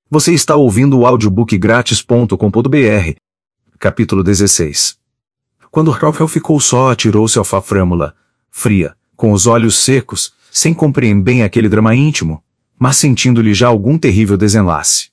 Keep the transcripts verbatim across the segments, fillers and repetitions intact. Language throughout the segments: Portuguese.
Você está ouvindo o audiobook grátis ponto com ponto br. Capítulo dezesseis. Quando Raquel ficou só, atirou-se ao fafrâmula, fria, com os olhos secos, sem compreender bem aquele drama íntimo, mas sentindo-lhe já algum terrível desenlace.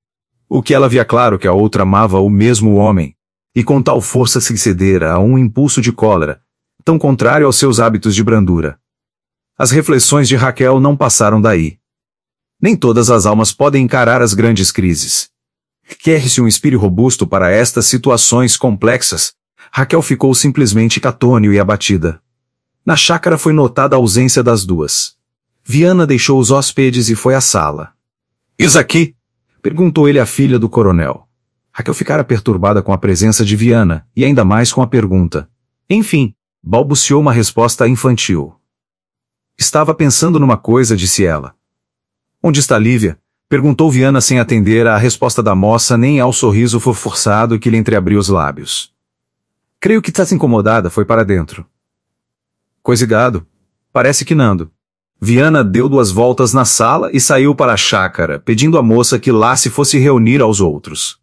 O que ela via claro que a outra amava o mesmo homem, e com tal força se cedera a um impulso de cólera, tão contrário aos seus hábitos de brandura. As reflexões de Raquel não passaram daí. Nem todas as almas podem encarar as grandes crises. Quer-se um espírito robusto para estas situações complexas. Raquel ficou simplesmente catônio e abatida. Na chácara foi notada a ausência das duas. Viana deixou os hóspedes e foi à sala. "Isaqui?" perguntou ele à filha do coronel. Raquel ficara perturbada com a presença de Viana, e ainda mais com a pergunta. Enfim, balbuciou uma resposta infantil. "Estava pensando numa coisa", disse ela. "Onde está Lívia?" perguntou Viana sem atender à resposta da moça nem ao sorriso forçado que lhe entreabriu os lábios. "Creio que estás incomodada, foi para dentro." "Coisigado. Parece que Nando." Viana deu duas voltas na sala e saiu para a chácara, pedindo à moça que lá se fosse reunir aos outros.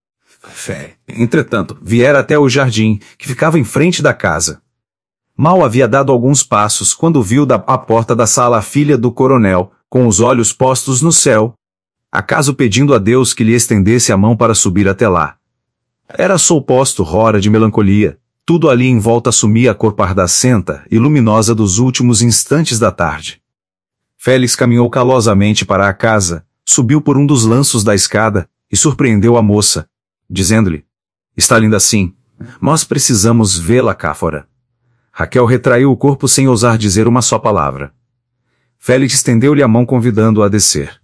Fé. Entretanto, viera até o jardim, que ficava em frente da casa. Mal havia dado alguns passos quando viu da a porta da sala a filha do coronel, com os olhos postos no céu, acaso pedindo a Deus que lhe estendesse a mão para subir até lá. Era solposto rora de melancolia, tudo ali em volta assumia a cor pardacenta e luminosa dos últimos instantes da tarde. Félix caminhou calosamente para a casa, subiu por um dos lanços da escada, e surpreendeu a moça, dizendo-lhe, "Está linda assim, nós precisamos vê-la cá fora." Raquel retraiu o corpo sem ousar dizer uma só palavra. Félix estendeu-lhe a mão convidando-a a descer.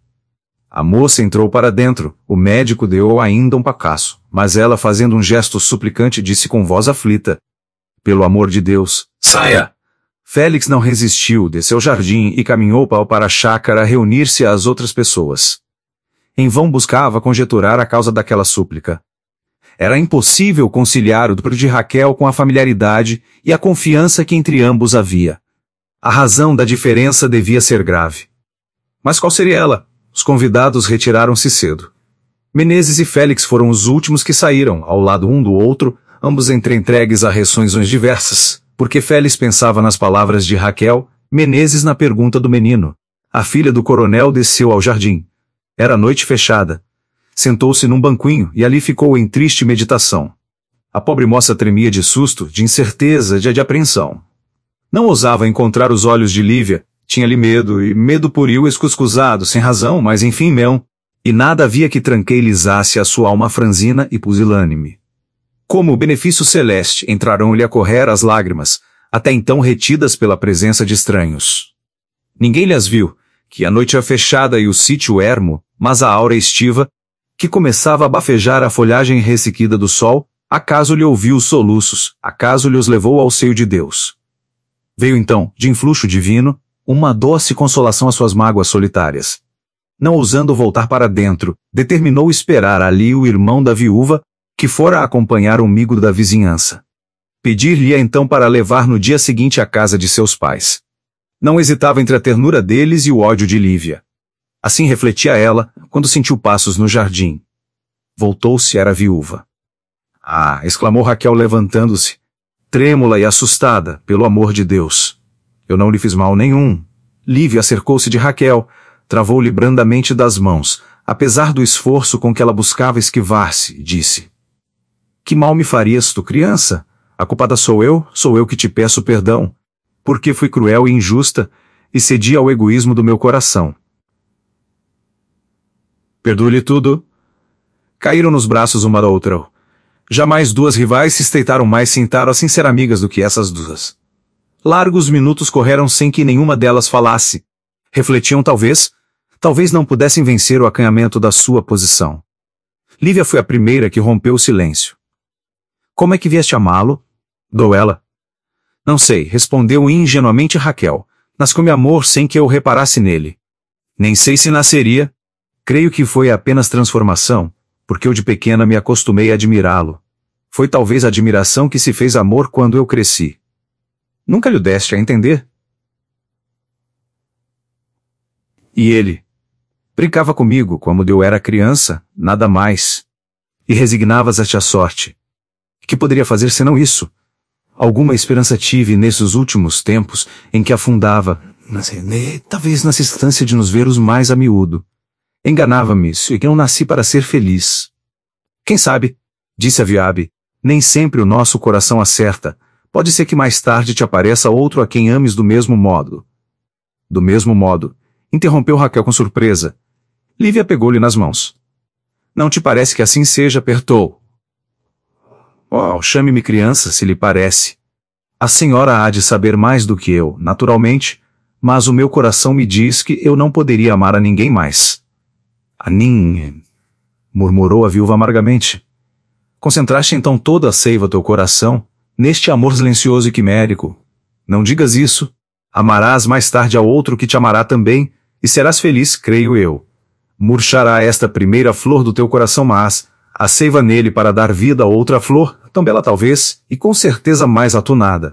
A moça entrou para dentro, o médico deu ainda um pacaço, mas ela fazendo um gesto suplicante disse com voz aflita, "Pelo amor de Deus, saia!" Félix não resistiu, desceu ao jardim e caminhou para a chácara a reunir-se às outras pessoas. Em vão buscava conjeturar a causa daquela súplica. Era impossível conciliar o duplo de Raquel com a familiaridade e a confiança que entre ambos havia. A razão da diferença devia ser grave. Mas qual seria ela? Os convidados retiraram-se cedo. Menezes e Félix foram os últimos que saíram, ao lado um do outro, ambos entregues a resoluções diversas, porque Félix pensava nas palavras de Raquel, Menezes na pergunta do menino. A filha do coronel desceu ao jardim. Era noite fechada. Sentou-se num banquinho e ali ficou em triste meditação. A pobre moça tremia de susto, de incerteza, de, de apreensão. Não ousava encontrar os olhos de Lívia, tinha-lhe medo, e medo purio escuscusado, sem razão, mas enfim não, e nada havia que tranquilizasse a sua alma franzina e pusilânime. Como o benefício celeste, entraram-lhe a correr as lágrimas, até então retidas pela presença de estranhos. Ninguém lhes viu, que a noite era fechada e o sítio ermo, mas a aura estiva, que começava a bafejar a folhagem ressequida do sol, acaso lhe ouviu os soluços, acaso lhe os levou ao seio de Deus. Veio então, de influxo divino, uma doce consolação às suas mágoas solitárias. Não ousando voltar para dentro, determinou esperar ali o irmão da viúva, que fora acompanhar um amigo da vizinhança. Pedir-lhe então para levar no dia seguinte à casa de seus pais. Não hesitava entre a ternura deles e o ódio de Lívia. Assim refletia ela, quando sentiu passos no jardim. Voltou-se, era a viúva. "Ah!" exclamou Raquel levantando-se, trêmula e assustada, "pelo amor de Deus. Eu não lhe fiz mal nenhum." Lívia acercou-se de Raquel, travou-lhe brandamente das mãos, apesar do esforço com que ela buscava esquivar-se, e disse, "Que mal me farias tu, criança? A culpada sou eu, sou eu que te peço perdão, porque fui cruel e injusta, e cedi ao egoísmo do meu coração." Perdoo-lhe tudo. Caíram nos braços uma da outra. Jamais duas rivais se estreitaram mais, sentaram assim ser amigas do que essas duas. Largos minutos correram sem que nenhuma delas falasse. Refletiam talvez, talvez não pudessem vencer o acanhamento da sua posição. Lívia foi a primeira que rompeu o silêncio. "Como é que vieste amá-lo?" Dou ela. "Não sei", respondeu ingenuamente Raquel. "Nasceu-me amor sem que eu reparasse nele. Nem sei se nasceria. Creio que foi apenas transformação, porque eu de pequena me acostumei a admirá-lo. Foi talvez a admiração que se fez amor quando eu cresci. Nunca lhe deste a entender?" E ele? Brincava comigo como eu era criança, nada mais. E resignavas-te à sorte. Que poderia fazer senão isso? Alguma esperança tive nesses últimos tempos em que afundava, mas, né, talvez na distância de nos vermos mais a miúdo. Enganava-me e que não nasci para ser feliz. Quem sabe, disse a Viabe, nem sempre o nosso coração acerta. Pode ser que mais tarde te apareça outro a quem ames do mesmo modo. Do mesmo modo, interrompeu Raquel com surpresa. Lívia pegou-lhe nas mãos. Não te parece que assim seja? Apertou. Oh, chame-me criança, se lhe parece. A senhora há de saber mais do que eu, naturalmente, mas o meu coração me diz que eu não poderia amar a ninguém mais. A ninguém, murmurou a viúva amargamente. Concentraste então toda a seiva do teu coração neste amor silencioso e quimérico. Não digas isso. Amarás mais tarde ao outro que te amará também, e serás feliz, creio eu. Murchará esta primeira flor do teu coração, mas a seiva nele para dar vida a outra flor, tão bela talvez, e com certeza mais atunada.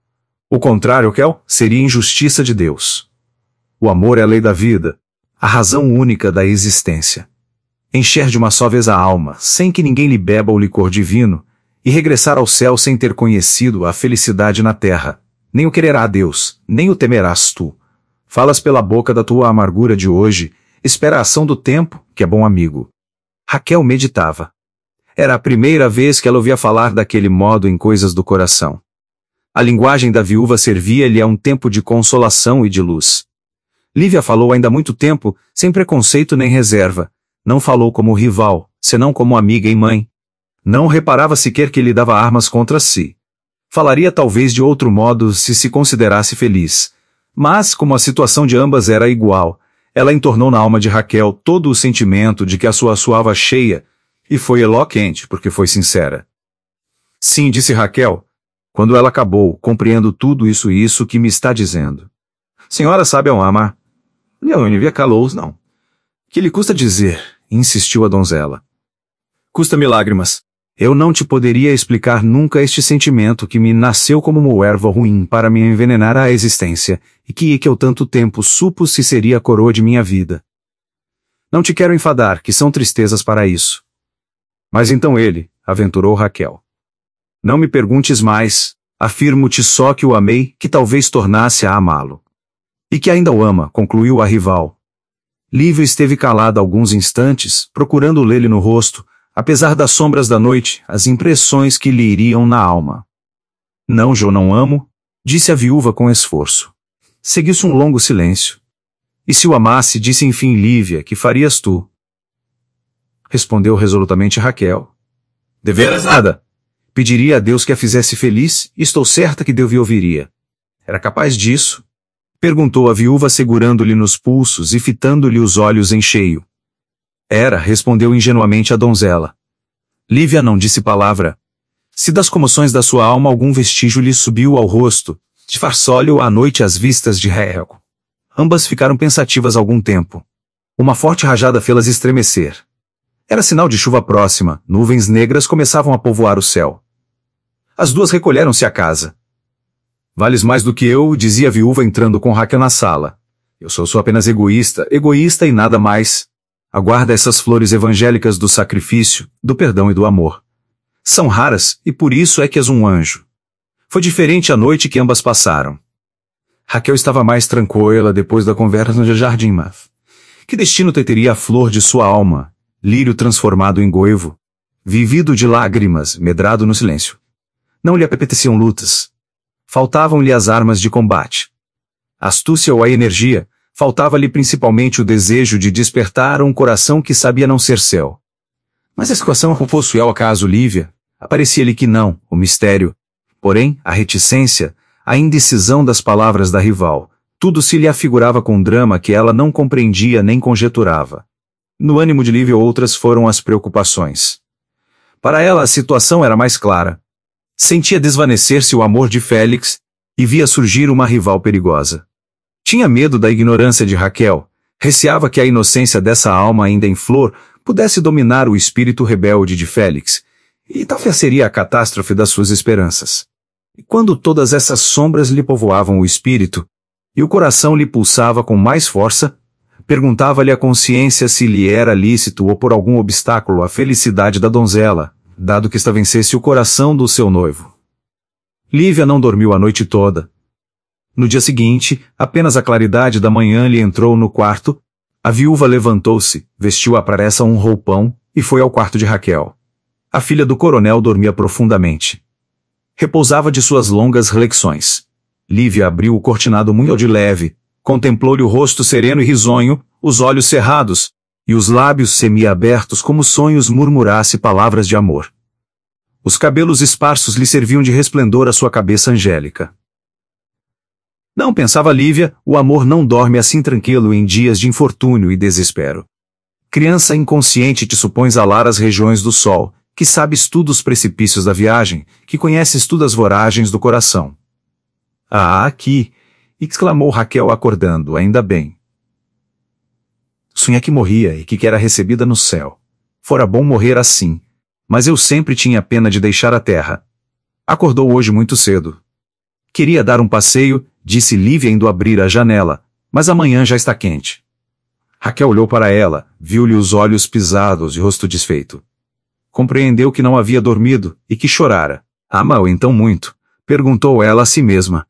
O contrário, Kel, seria injustiça de Deus. O amor é a lei da vida, a razão única da existência. Encher de uma só vez a alma, sem que ninguém lhe beba o licor divino, e regressar ao céu sem ter conhecido a felicidade na terra. Nem o quererá Deus, nem o temerás tu. Falas pela boca da tua amargura de hoje, espera a ação do tempo, que é bom amigo. Raquel meditava. Era a primeira vez que ela ouvia falar daquele modo em coisas do coração. A linguagem da viúva servia-lhe a um tempo de consolação e de luz. Lívia falou ainda há muito tempo, sem preconceito nem reserva. Não falou como rival, senão como amiga e mãe. Não reparava sequer que lhe dava armas contra si. Falaria talvez de outro modo se se considerasse feliz. Mas, como a situação de ambas era igual, ela entornou na alma de Raquel todo o sentimento de que a sua suava cheia, e foi eloquente, porque foi sincera. Sim, disse Raquel, quando ela acabou, compreendo tudo isso e isso que me está dizendo. Senhora sabe ao amar. Leonívia calou-se, não. Que lhe custa dizer, insistiu a donzela. Custa-me lágrimas. Eu não te poderia explicar nunca este sentimento que me nasceu como uma erva ruim para me envenenar a existência, e que, que eu tanto tempo supus se seria a coroa de minha vida. Não te quero enfadar, que são tristezas para isso. Mas então ele, aventurou Raquel. Não me perguntes mais, afirmo-te só que o amei, que talvez tornasse a amá-lo. E que ainda o ama, concluiu a rival. Lívia esteve calada alguns instantes, procurando ler-lhe no rosto, apesar das sombras da noite, as impressões que lhe iriam na alma. Não, Jo, não amo, disse a viúva com esforço. Seguiu-se um longo silêncio. E se o amasse, disse enfim Lívia, que farias tu? Respondeu resolutamente Raquel. Deveras nada. Pediria a Deus que a fizesse feliz, e estou certa que Deus lhe ouviria. Era capaz disso? Perguntou a viúva segurando-lhe nos pulsos e fitando-lhe os olhos em cheio. Era, respondeu ingenuamente a donzela. Lívia não disse palavra. Se das comoções da sua alma algum vestígio lhe subiu ao rosto, disfarçou-lhe à noite as vistas de Raquel. Ambas ficaram pensativas algum tempo. Uma forte rajada fê-las estremecer. Era sinal de chuva próxima, nuvens negras começavam a povoar o céu. As duas recolheram-se à casa. Vales mais do que eu, dizia a viúva entrando com Raquel na sala. Eu sou só apenas egoísta, egoísta e nada mais. Aguarda essas flores evangélicas do sacrifício, do perdão e do amor. São raras, e por isso é que és um anjo. Foi diferente a noite que ambas passaram. Raquel estava mais tranquila depois da conversa no jardim, mas... Que destino teria a flor de sua alma, lírio transformado em goivo, vivido de lágrimas, medrado no silêncio? Não lhe apeteciam lutas. Faltavam-lhe as armas de combate. A astúcia ou a energia, faltava-lhe principalmente o desejo de despertar um coração que sabia não ser seu. Mas a situação possuía ao acaso Lívia? Aparecia-lhe que não, o mistério. Porém, a reticência, a indecisão das palavras da rival, tudo se lhe afigurava com um drama que ela não compreendia nem conjeturava. No ânimo de Lívia outras foram as preocupações. Para ela a situação era mais clara. Sentia desvanecer-se o amor de Félix, e via surgir uma rival perigosa. Tinha medo da ignorância de Raquel, receava que a inocência dessa alma ainda em flor pudesse dominar o espírito rebelde de Félix, e talvez seria a catástrofe das suas esperanças. E quando todas essas sombras lhe povoavam o espírito, e o coração lhe pulsava com mais força, Perguntava-lhe a consciência se lhe era lícito ou por algum obstáculo a felicidade da donzela, dado que esta vencesse o coração do seu noivo. Lívia não dormiu a noite toda. No dia seguinte, apenas a claridade da manhã lhe entrou no quarto. A viúva levantou-se, vestiu à pressa um roupão, e foi ao quarto de Raquel. A filha do coronel dormia profundamente. Repousava de suas longas flexões. Lívia abriu o cortinado muito de leve, contemplou-lhe o rosto sereno e risonho, os olhos cerrados, e os lábios semi-abertos como sonhos murmurasse palavras de amor. Os cabelos esparsos lhe serviam de resplendor à sua cabeça angélica. Não, pensava Lívia, o amor não dorme assim tranquilo em dias de infortúnio e desespero. Criança inconsciente te supões alar as regiões do sol, que sabes tudo os precipícios da viagem, que conheces tudo as voragens do coração. Ah, aqui! Exclamou Raquel acordando, ainda bem. Sonhei que morria e que era recebida no céu. Fora bom morrer assim, mas eu sempre tinha pena de deixar a terra. Acordou hoje muito cedo. Queria dar um passeio, disse Lívia indo abrir a janela, mas amanhã já está quente. Raquel olhou para ela, viu-lhe os olhos pisados e o rosto desfeito. Compreendeu que não havia dormido e que chorara. Ama-o então muito? Perguntou ela a si mesma.